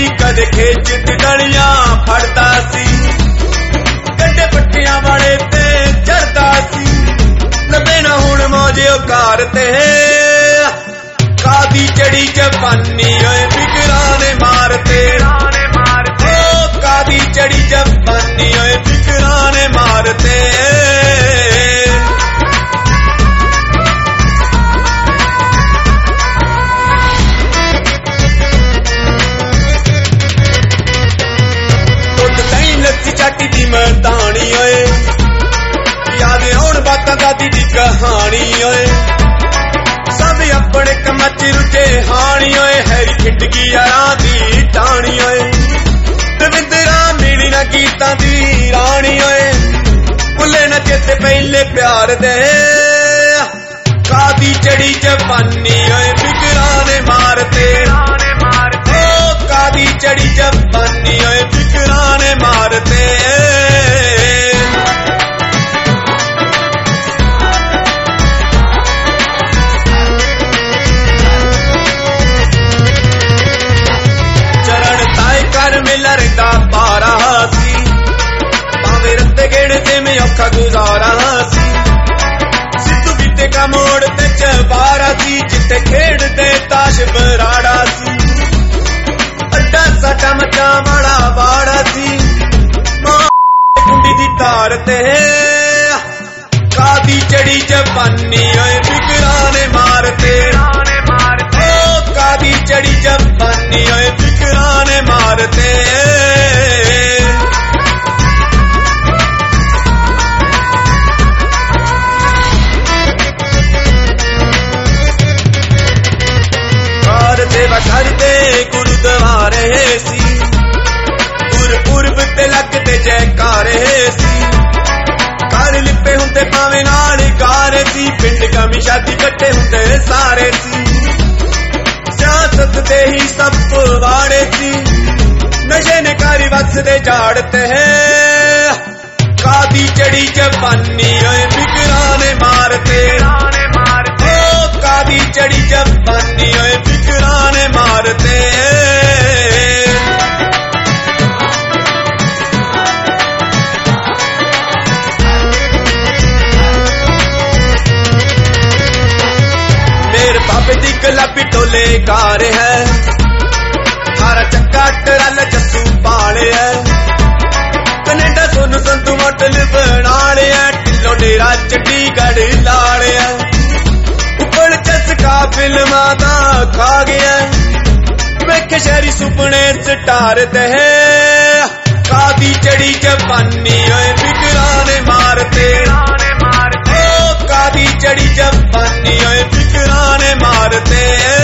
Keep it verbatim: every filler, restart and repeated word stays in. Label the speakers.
Speaker 1: सी कदे खेच डलियां फड़दा सी कंडे पट्टियां वाले ते चढ़दा सी लबे ना हुण मौजे औकार ते कादी चढ़ी जवानी ओए फिकरां ने मारते ओ कादी चढ़ी जवानी ओए फिकरां ने मारते चाटी दी मर्दानी ओए याद आउण बातां दादी दी कहानी ओए सब अपने कम्मां च रुझे हानी ओए हैरी खिटगी यारां दी टाणी ओए दविंदरा मिली ना गीतां दी रानी ओए भुल्ले ना चेते पहले प्यार दे कादी चढ़ी जवानी ओए फिकरां ने मारते ओ कादी चढ़ी जवानी ओए फिकरां ने मारते चरण ताए कर मिला रहिंदा पारा सी भावे रस्ते गेड़े ते में औखा गुजारा सी सिद्धू बीते का मोड़ ते चबारा सी जिते खेड़ दे ताश बराड़ा सी अड्डा साडा मचा वाला बाड़ा सी कुंडी दी तार ते कादी चढ़ी जवानी ओए फिकरां ने मारते ओ कादी चढ़ी जवानी ओए फिकरां ने मारते कार सेवा करते गुरुद्वारे सी गुरपुरब ते लगते जयकारे सी घर लिपे हुंदे भावे नाल गारे सी पिंड कमी शादी कट्टे हुंदे सारे सी सियासत दे ही सब पवाड़े सी नशे ने कारी वसदे झाड़ते है कादी चढ़ी जवानी ओए फिकरां ने मारते ओ कादी चढ़ी जवानी ओए फिकरां ने मारते बाबे दी गुलाबी टोले कार है थारा चक्का टरल जस्सू पाले है कनेडा सोनू संधू मॉडल बना लिया टिल्लो डेरा चंडीगढ़ लाले है उबल चस्का फिल्मां दा खा गया वेखे शहरी सुपने सटारते है कादी चढ़ी जवानी ओए फिकरां ने मारते ओ कादी चढ़ी जवानी ओए फिकरां ने मारते